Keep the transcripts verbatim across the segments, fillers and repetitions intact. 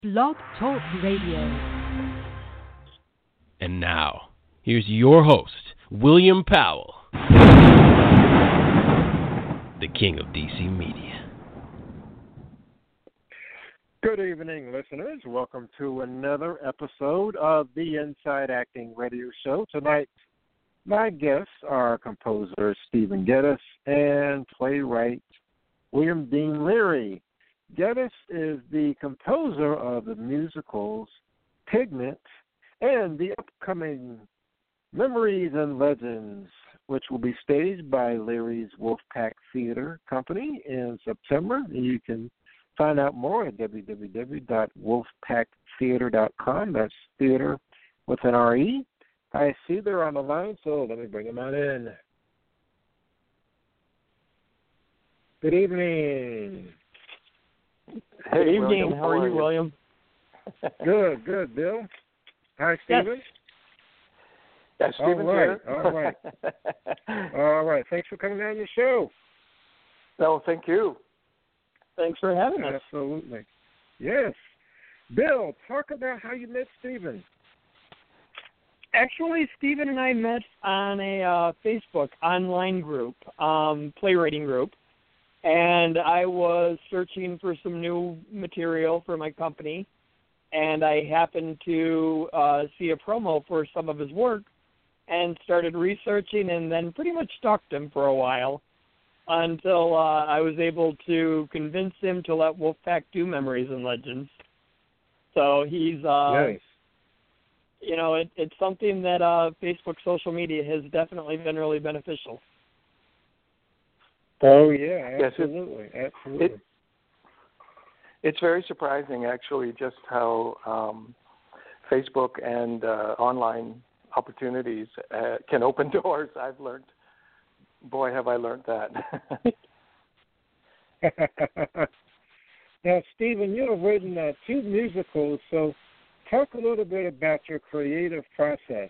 Blog Talk Radio. And now, here's your host, William Powell, the king of D C Media. Good evening, listeners. Welcome to another episode of the Inside Acting Radio Show. Tonight, my guests are composer Stephen Geddes and playwright William Dean Leary. Geddes is the composer of the musicals Pigment and the upcoming Memories and Legends, which will be staged by Leary's Wolfpack Theater Company in September. You can find out more at w w w dot wolfpack theater dot com. That's theater with an R E. I see they're on the line, so let me bring them on in. Good evening. Hey, Good evening. William. How are you, William? Good, good, Bill. Hi, Stephen. Yes, Stephen's all right, here. all right. All right. Thanks for coming on your show. No, thank you. Thanks for having us. Absolutely. Yes. Bill, talk about how you met Stephen. Actually, Stephen and I met on a uh, Facebook online group, um, playwriting group, and I was searching for some new material for my company, and I happened to uh, see a promo for some of his work and started researching and then pretty much stalked him for a while until uh, I was able to convince him to let Wolfpack do Memories and Legends. So he's, uh, nice. you know, it, it's something that uh, Facebook social media has definitely been really beneficial. Oh, yeah, Yes, it- absolutely. absolutely. It, it's very surprising, actually, just how um, Facebook and uh, online opportunities uh, can open doors. I've learned, boy, have I learned that. Now, Stephen, you have written uh, two musicals, so talk a little bit about your creative process.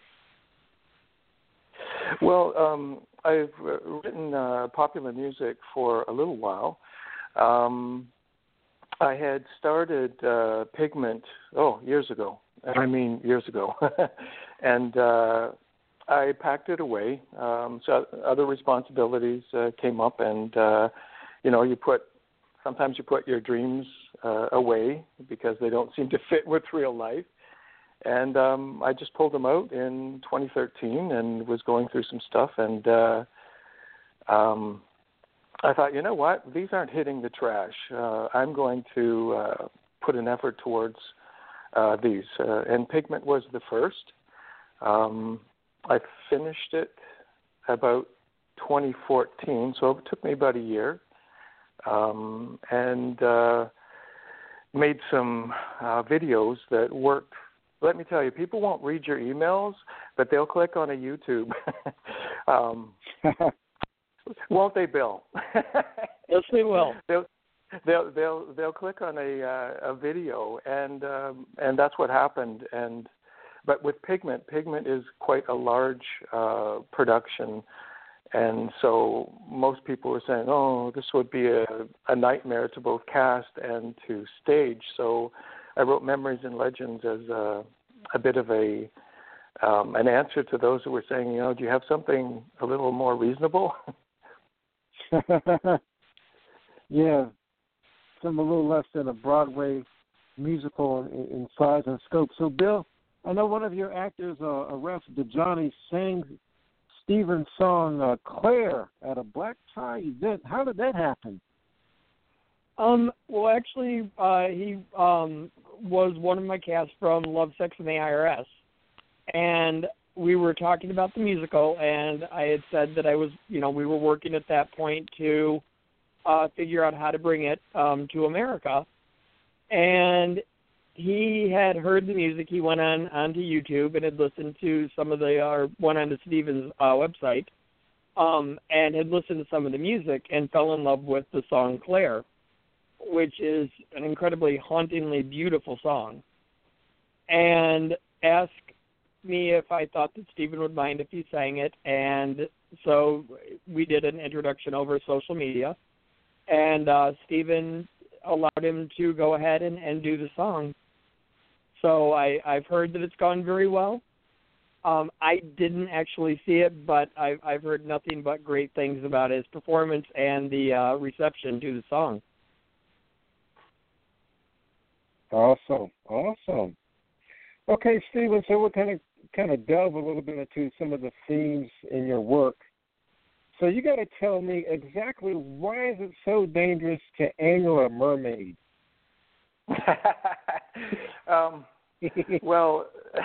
Well, um, I've uh, written uh, popular music for a little while. Um, I had started uh, Pigment, oh, years ago. I mean, years ago. and uh, I packed it away. Um, so other responsibilities uh, came up, and, uh, you know, you put, sometimes you put your dreams uh, away because they don't seem to fit with real life. And um, I just pulled them out in twenty thirteen and was going through some stuff. And uh, um, I thought, you know what? These aren't hitting the trash. Uh, I'm going to uh, put an effort towards uh, these. Uh, and Pigment was the first. Um, I finished it about twenty fourteen, so it took me about a year. Um, and uh, made some uh, videos that worked. Let me tell you, people won't read your emails, but they'll click on a YouTube. um, won't they, Bill? Yes, they will. they'll, they'll they'll they'll click on a uh, a video, and um, and that's what happened. And but with Pigment, Pigment is quite a large uh, production, and so most people were saying, "Oh, this would be a, a nightmare to both cast and to stage." So I wrote Memories and Legends as a, a bit of a um, an answer to those who were saying, you know, do you have something a little more reasonable? Yeah, some a little less than a Broadway musical in, in size and scope. So, Bill, I know one of your actors, uh, Aref Dejani, sang Stephen's song uh, Claire at a black tie event. How did that happen? Um, well, actually, uh, he um, was one of my cast from Love, Sex, and the I R S. And we were talking about the musical, and I had said that I was, you know, we were working at that point to uh, figure out how to bring it um, to America. And he had heard the music. He went on onto YouTube and had listened to some of the, or went onto Stephen's uh, website, um, and had listened to some of the music and fell in love with the song Claire, which is an incredibly hauntingly beautiful song, and asked me if I thought that Stephen would mind if he sang it. And so we did an introduction over social media, and uh, Stephen allowed him to go ahead and, and do the song. So I, I've heard that it's gone very well. Um, I didn't actually see it, but I've, I've heard nothing but great things about his performance and the uh, reception to the song. Awesome, awesome. Okay, Stephen, so we'll kind of kind of delve a little bit into some of the themes in your work. So you got to tell me exactly why is it so dangerous to angle a mermaid? um, well,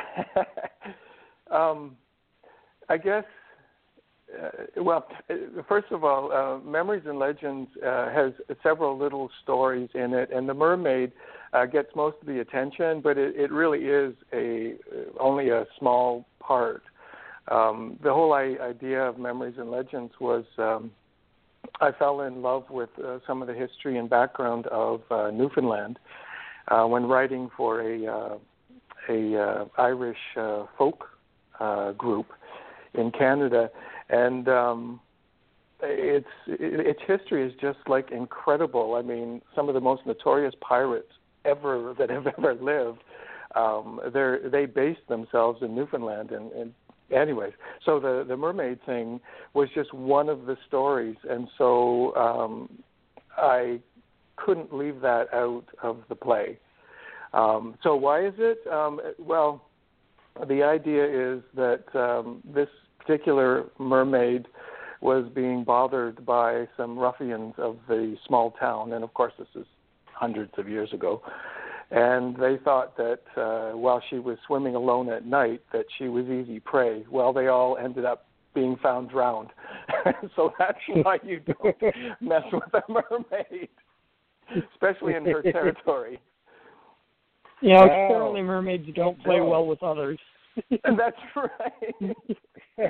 um, I guess, uh, well, first of all, uh, Memories and Legends uh, has several little stories in it, and the mermaid uh, gets most of the attention, but it, it really is a only a small part. Um, the whole idea of Memories and Legends was um, I fell in love with uh, some of the history and background of uh, Newfoundland uh, when writing for a uh, a uh, Irish uh, folk uh, group in Canada, and um, its its history is just like incredible. I mean, some of the most notorious pirates ever that have ever lived, um, they they based themselves in Newfoundland, and, and anyways, so the the mermaid thing was just one of the stories, and so um, I couldn't leave that out of the play. Um, so why is it? Um, well, the idea is that um, this particular mermaid was being bothered by some ruffians of the small town, and of course this is hundreds of years ago. And they thought that uh, while she was swimming alone at night, that she was easy prey. Well, they all ended up being found drowned. So that's why you don't mess with a mermaid, especially in her territory. You know, Wow. apparently mermaids don't play Wow. well with others. That's right.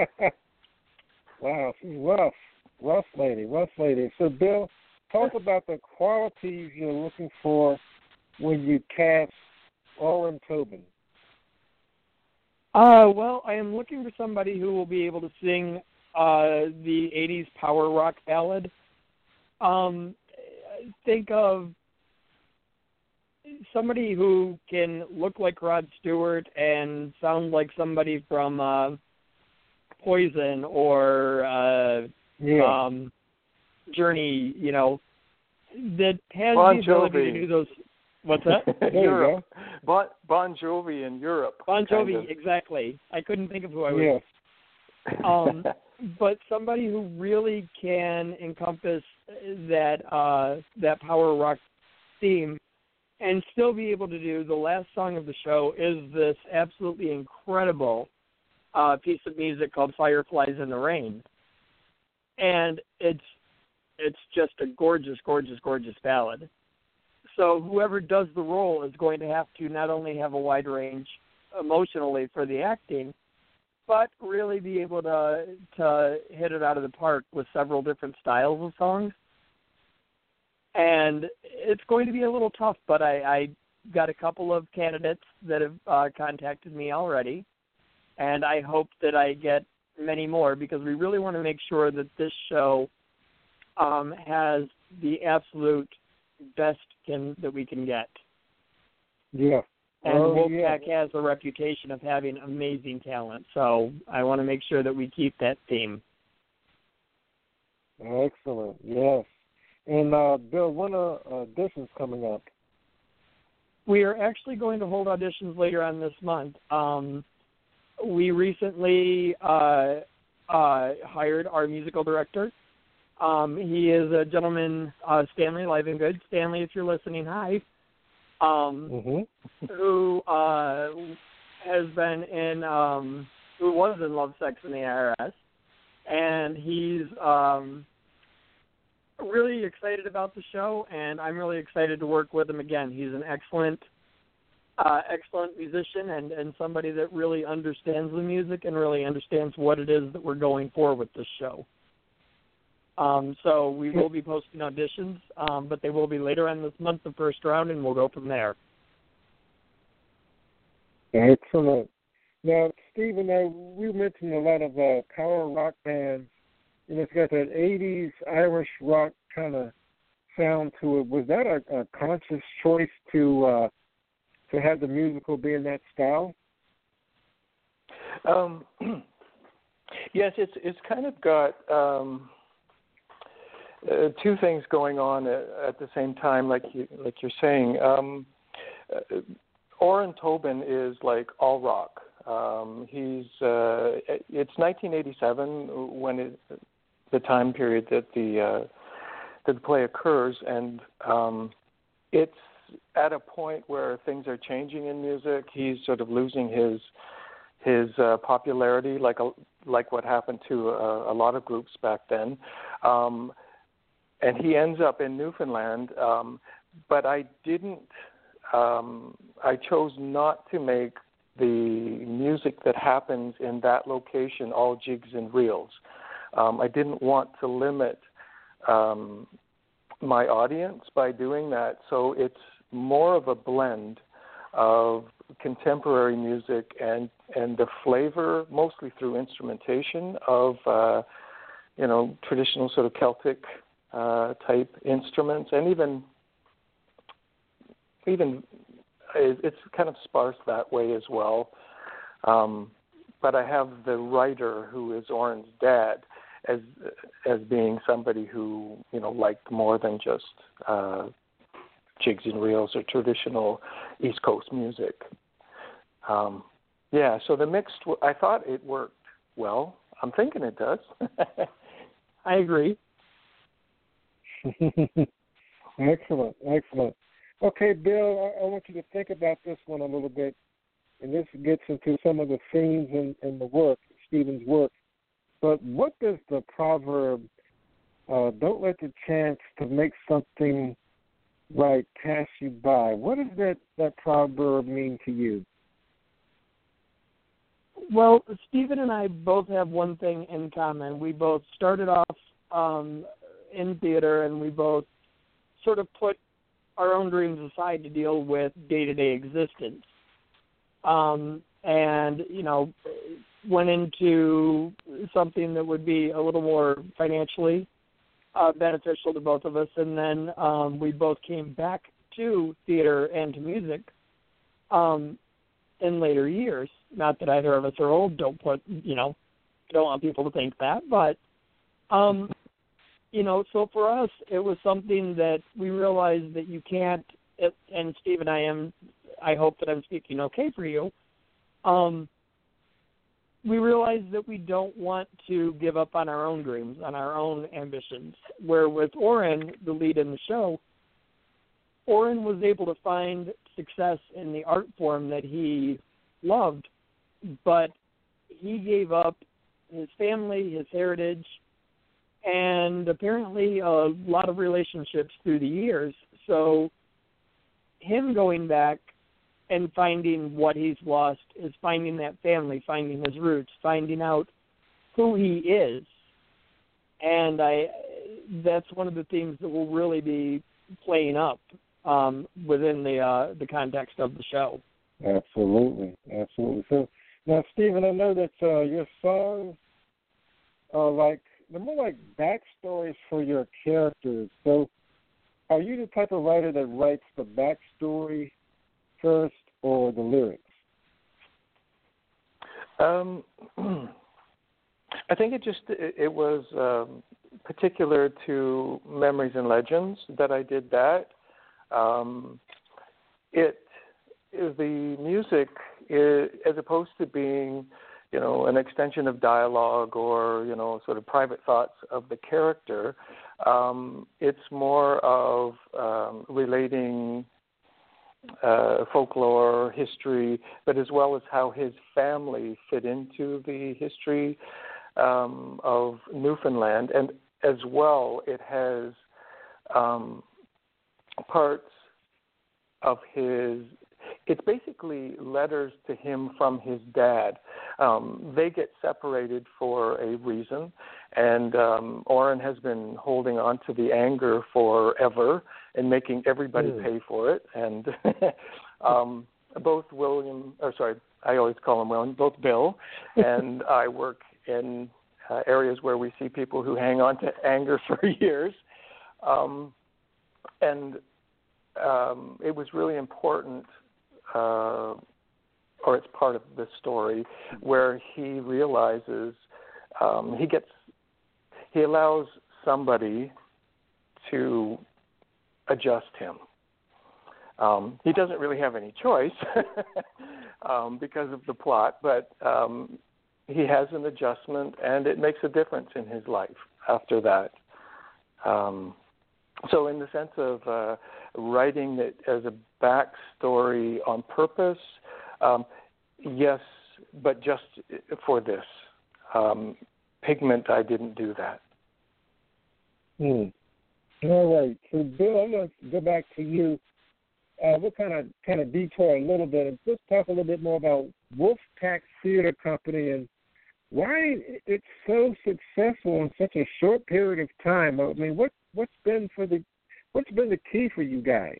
Wow, she's rough. Rough lady, rough lady. So, Bill, talk about the qualities you're looking for when you cast Orrin Tobin. Uh, well, I am looking for somebody who will be able to sing uh, the eighties power rock ballad. Um, think of somebody who can look like Rod Stewart and sound like somebody from uh, Poison or uh, Yeah. um, Journey, you know, that has Bon the ability Jovi. to do those. What's that? There you Europe. Bon, bon Jovi in Europe. Bon kind Jovi, of. exactly. I couldn't think of who I was. Yes. Um, but somebody who really can encompass that uh, that power rock theme and still be able to do the last song of the show is this absolutely incredible uh, piece of music called Fireflies in the Rain. And it's it's just a gorgeous, gorgeous, gorgeous ballad. So whoever does the role is going to have to not only have a wide range emotionally for the acting, but really be able to to hit it out of the park with several different styles of songs. And it's going to be a little tough, but I, I got a couple of candidates that have uh, contacted me already, and I hope that I get many more because we really want to make sure that this show um, has the absolute best can, that we can get. Yeah. And oh, Wolfpack yeah. has a reputation of having amazing talent, so I want to make sure that we keep that theme. Excellent. Yes. And, uh, Bill, when are auditions coming up? We are actually going to hold auditions later on this month. Um, we recently uh, uh, hired our musical director. Um, he is a gentleman, uh, Stanley Livengood. Stanley, if you're listening, hi. Um, Mm-hmm. who uh, has been in, um, who was in Love, Sex, and the I R S. And he's um, really excited about the show, and I'm really excited to work with him again. He's an excellent uh, excellent musician and, and somebody that really understands the music and really understands what it is that we're going for with this show. Um, so we will be posting auditions, um, but they will be later on this month, the first round, and we'll go from there. Excellent. Now, Stephen, uh, we mentioned a lot of uh, power rock bands. You know, it's got that eighties Irish rock kind of sound to it. Was that a, a conscious choice to uh, to have the musical be in that style? Um, yes, it's it's kind of got um, uh, two things going on at, at the same time, like you like you're saying. Um, uh, Oren Tobin is like all rock. Um, he's uh, it's nineteen eighty-seven when it, the time period that the uh, that the play occurs, and um, it's at a point where things are changing in music. He's sort of losing his his uh, popularity, like a, like what happened to a, a lot of groups back then, um, and he ends up in Newfoundland. Um, but I didn't. Um, I chose not to make the music that happens in that location all jigs and reels. Um, I didn't want to limit um, my audience by doing that, so it's more of a blend of contemporary music and, and the flavor, mostly through instrumentation of, uh, you know, traditional sort of Celtic uh, type instruments, and even even it's kind of sparse that way as well. Um, but I have the writer, who is Oren's dad, as as being somebody who, you know, liked more than just uh, jigs and reels or traditional East Coast music. Um, yeah, so the mixed, I thought it worked well. I'm thinking it does. I agree. Excellent, excellent. Okay, Bill, I, I want you to think about this one a little bit, and this gets into some of the themes in, in the work, Stephen's work. But what does the proverb, uh, don't let the chance to make something right pass you by, what does that, that proverb mean to you? Well, Stephen and I both have one thing in common. We both started off um, in theater, and we both sort of put our own dreams aside to deal with day-to-day existence. Um, and, you know, went into something that would be a little more financially uh, beneficial to both of us. And then um, we both came back to theater and to music um, in later years. Not that either of us are old. Don't put, you know, don't want people to think that. But, um, you know, so for us, it was something that we realized that you can't, and Steve and I am, I hope that I'm speaking okay for you, um, we realized that we don't want to give up on our own dreams, on our own ambitions. Where with Oren, the lead in the show, Oren was able to find success in the art form that he loved, but he gave up his family, his heritage, and apparently a lot of relationships through the years. So him going back and finding what he's lost is finding that family, finding his roots, finding out who he is. And I that's one of the themes that will really be playing up um, within the uh, the context of the show. Absolutely, absolutely. So now, Stephen, I know that uh, your songs are like they're more like backstories for your characters. So, are you the type of writer that writes the backstory first or the lyrics? Um, I think it just it, it was um, particular to Memories and Legends that I did that. Um, it the music is, as opposed to being, you know, an extension of dialogue or, you know, sort of private thoughts of the character. Um, it's more of um, relating uh, folklore, history, but as well as how his family fit into the history um, of Newfoundland. And as well, it has um, parts of his It's basically letters to him from his dad. Um, they get separated for a reason, and um, Oren has been holding on to the anger forever and making everybody mm. pay for it. And um, both William, or sorry, I always call him William, both Bill and I work in uh, areas where we see people who hang on to anger for years. Um, and um, it was really important uh, or it's part of the story, where he realizes um, he gets, he allows somebody to adjust him. Um, he doesn't really have any choice um, because of the plot, but um, he has an adjustment, and it makes a difference in his life after that. Um, so in the sense of uh, writing it as a backstory on purpose, um, yes, but just for this. Um, Pigment, I didn't do that. Hmm. All right. So, Bill, I'm going to go back to you. Uh, we'll kind of kind of detour a little bit and just talk a little bit more about Wolfpack Theater Company and why it's so successful in such a short period of time. I mean, what what's been for the what's been the key for you guys?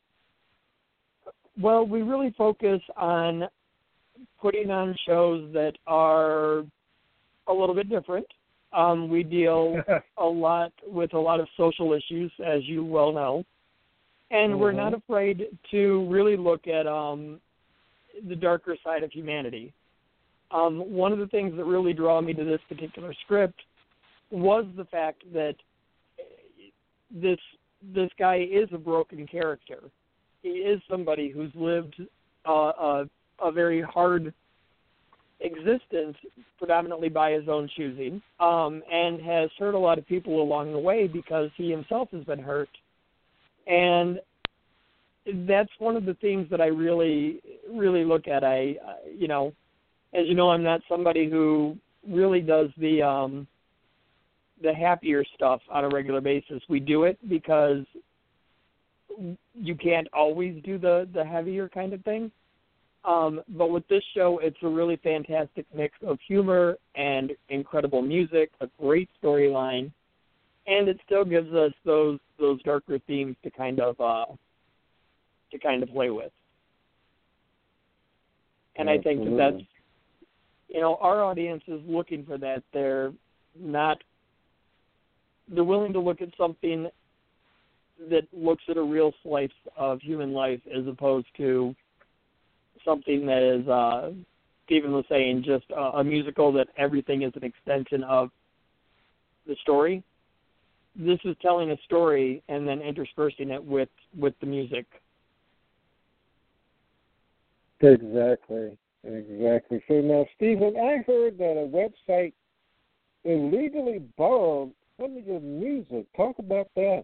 Well, we really focus on putting on shows that are a little bit different. Um, we deal a lot with a lot of social issues, as you well know. And mm-hmm. we're not afraid to really look at um, the darker side of humanity. Um, one of the things that really drew me to this particular script was the fact that this this guy is a broken character. He is somebody who's lived uh, a, a very hard existence, predominantly by his own choosing, um, and has hurt a lot of people along the way because he himself has been hurt. And that's one of the things that I really, really look at. I, uh, you know, as you know, I'm not somebody who really does the um, the happier stuff on a regular basis. We do it because you can't always do the, the heavier kind of thing. Um, but with this show, it's a really fantastic mix of humor and incredible music, a great storyline, and it still gives us those those darker themes to kind of uh, to kind of play with. And I think that that's, you know, our audience is looking for that. They're not, they're willing to look at something that looks at a real slice of human life as opposed to something that is, uh, Stephen was saying, just a, a musical that everything is an extension of the story. This is telling a story and then interspersing it with, with the music. Exactly, exactly. So now, Stephen, I heard that a website illegally borrowed some of your music. Talk about that.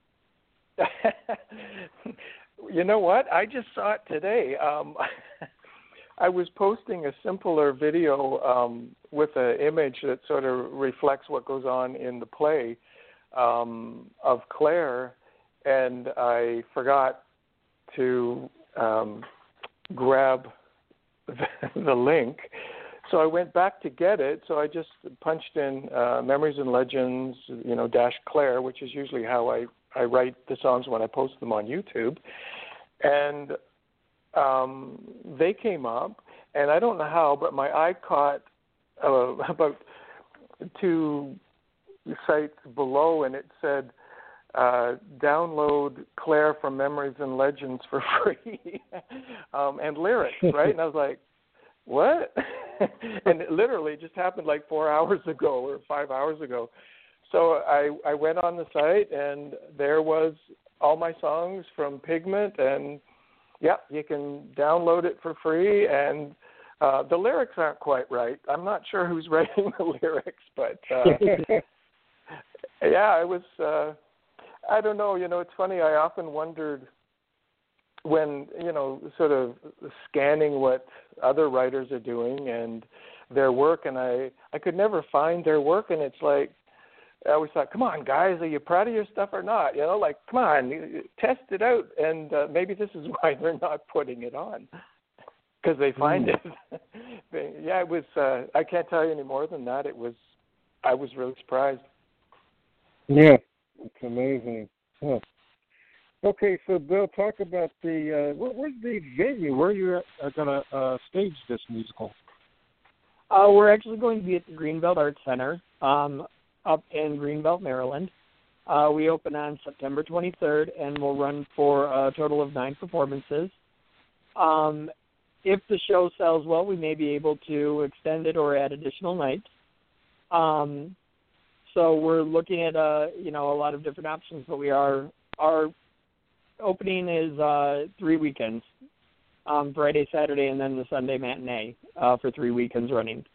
You know what? I just saw it today. Um, I was posting a simpler video um, with an image that sort of reflects what goes on in the play um, of Claire, and I forgot to um, grab the, the link. So I went back to get it. So I just punched in uh, Memories and Legends, you know, dash Claire, which is usually how I, I write the songs when I post them on YouTube. And um, they came up, and I don't know how, but my eye caught uh, about two sites below, and it said, uh, download Claire from Memories and Legends for free, um, and lyrics, right? And I was like, what? And it literally just happened like four hours ago or five hours ago. So I, I went on the site, and there was all my songs from Pigment, and yeah, you can download it for free. And uh, the lyrics aren't quite right. I'm not sure who's writing the lyrics, but uh, yeah, it was. Uh, I don't know. You know, it's funny. I often wondered when, you know, sort of scanning what other writers are doing and their work, and I, I could never find their work, and it's like, I always thought, come on, guys, are you proud of your stuff or not? You know, like, come on, test it out, and uh, maybe this is why they're not putting it on, because they find mm. it. Yeah, it was, uh, I can't tell you any more than that. It was, I was really surprised. Yeah, it's amazing. Huh. Okay, so Bill, talk about the, uh, where, where's the venue? Where you're uh, going to uh, stage this musical? Uh, we're actually going to be at the Greenbelt Arts Center um, up in Greenbelt, Maryland. Uh, we open on September twenty-third, and we'll run for a total of nine performances. Um, if the show sells well, we may be able to extend it or add additional nights. Um, so we're looking at uh, you know a lot of different options, but we are our opening is uh, three weekends, um, Friday, Saturday, and then the Sunday matinee uh, for three weekends running.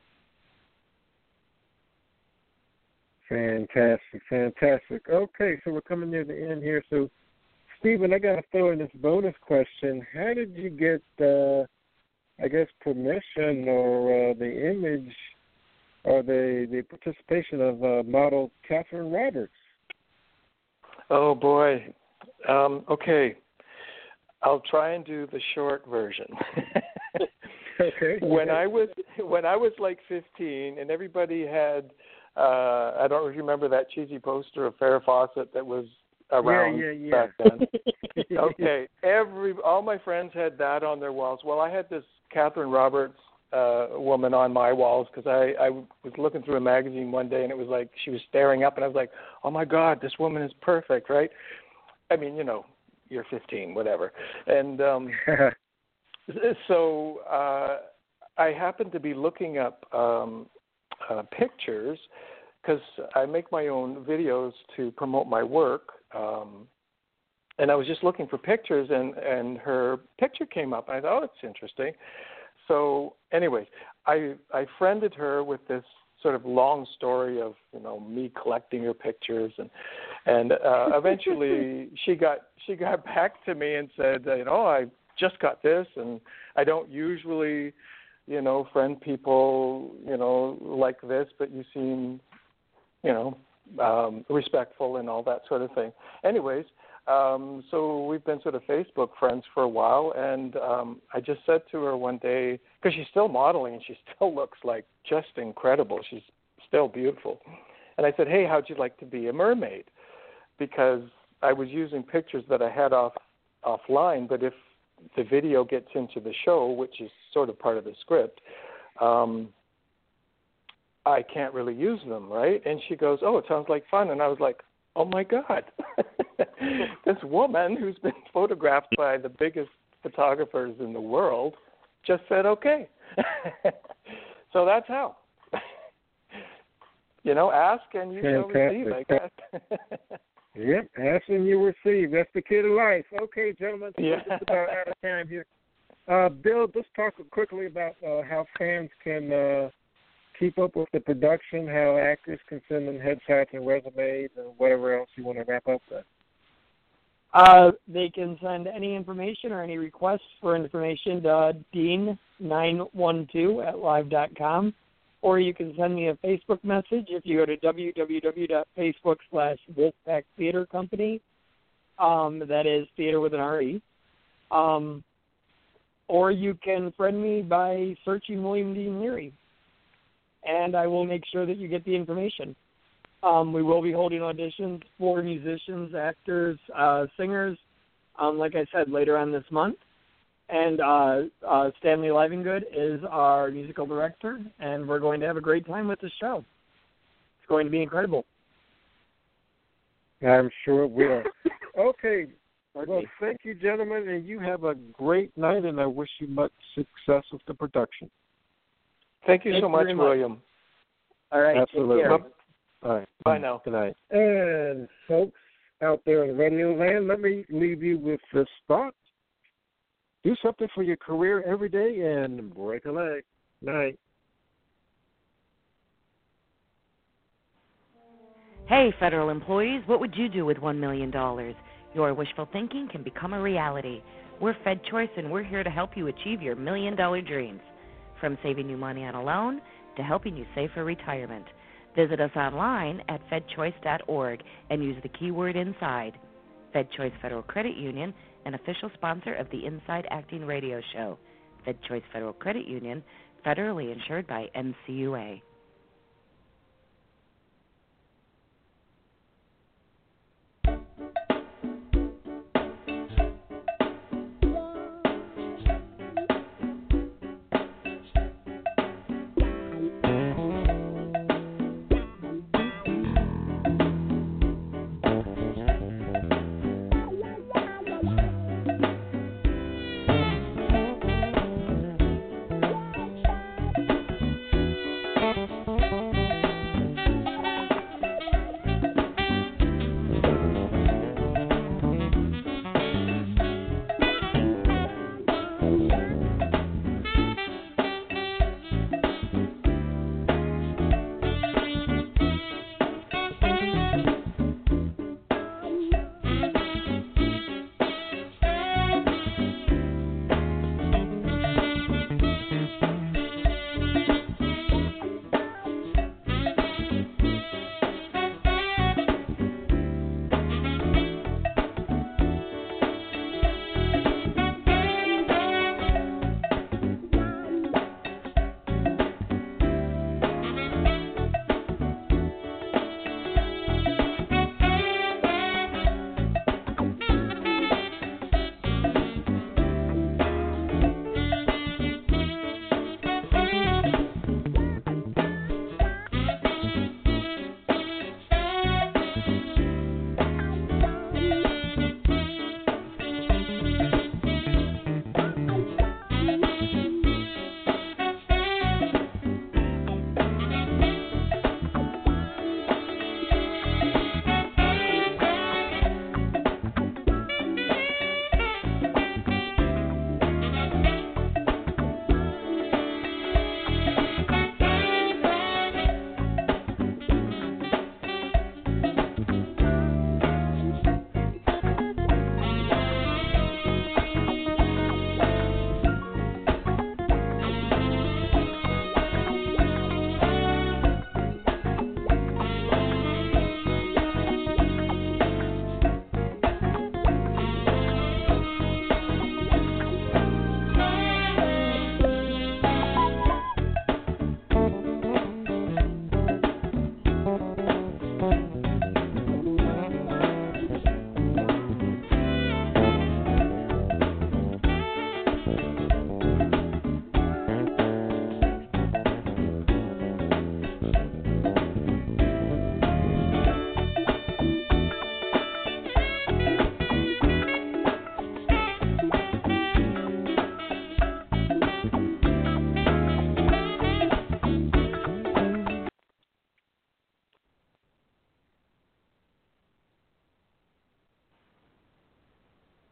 Fantastic, fantastic. Okay, so we're coming near the end here. So, Stephen, I got to throw in this bonus question. How did you get, uh, I guess, permission or uh, the image or the, the participation of uh, model Catherine Roberts? Oh, boy. Um, okay. I'll try and do the short version. Okay. When I was when I was like fifteen, and everybody had uh, I don't remember that cheesy poster of Farrah Fawcett that was around yeah, yeah, yeah. back then. Okay, every all my friends had that on their walls. Well, I had this Catherine Roberts uh, woman on my walls because I, I was looking through a magazine one day and it was like she was staring up, and I was like, oh my God, this woman is perfect, right? I mean, you know, you're fifteen, whatever, and. Um, So uh, I happened to be looking up um, uh, pictures because I make my own videos to promote my work, um, and I was just looking for pictures, and, and her picture came up. I thought, oh, that's interesting. So anyway, I I friended her with this sort of long story of, you know, me collecting her pictures, and and uh, eventually she got she got back to me and said, you know, I just got this, and I don't usually, you know, friend people, you know, like this, but you seem, you know, um, respectful and all that sort of thing. Anyways, um, so we've been sort of Facebook friends for a while, and um, I just said to her one day, because she's still modeling and she still looks like just incredible. She's still beautiful. And I said, hey, how'd you like to be a mermaid? Because I was using pictures that I had off offline, but if the video gets into the show, which is sort of part of the script, um, I can't really use them, right? And she goes, oh, it sounds like fun. And I was like, oh, my God. This woman who's been photographed by the biggest photographers in the world just said, okay. So that's how. You know, ask and you shall receive, I guess. Yep, ask and you receive. That's the key to life. Okay, gentlemen, so yeah. we're just about out of time here. Uh, Bill, just talk quickly about uh, how fans can uh, keep up with the production, how actors can send them headshots and resumes and whatever else you want to wrap up with. Uh, they can send any information or any requests for information to dean nine one two at live dot com. Or you can send me a Facebook message if you go to www.facebook slash Wolfpack Theater Company. Um, that is theater with an R E. Um, or you can friend me by searching William Dean Leary. And I will make sure that you get the information. Um, we will be holding auditions for musicians, actors, uh, singers, um, like I said, later on this month. And uh, uh, Stanley Livengood is our musical director, and we're going to have a great time with the show. It's going to be incredible. I'm sure it will. Okay. Well, thank you, gentlemen, and you have a great night, and I wish you much success with the production. Thank you Thank so you much, very much. William. All right. Absolutely. Take care. All right. Bye now. Good night. And folks out there in radio land, let me leave you with this thought. Do something for your career every day and break a leg. Night. Hey, federal employees, what would you do with one million dollars? Your wishful thinking can become a reality. We're Fed Choice, and we're here to help you achieve your million-dollar dreams. From saving you money on a loan to helping you save for retirement. Visit us online at fed choice dot org and use the keyword INSIDE. Fed Choice Federal Credit Union, an official sponsor of the Inside Acting Radio Show. Fed Choice Federal Credit Union, federally insured by N C U A.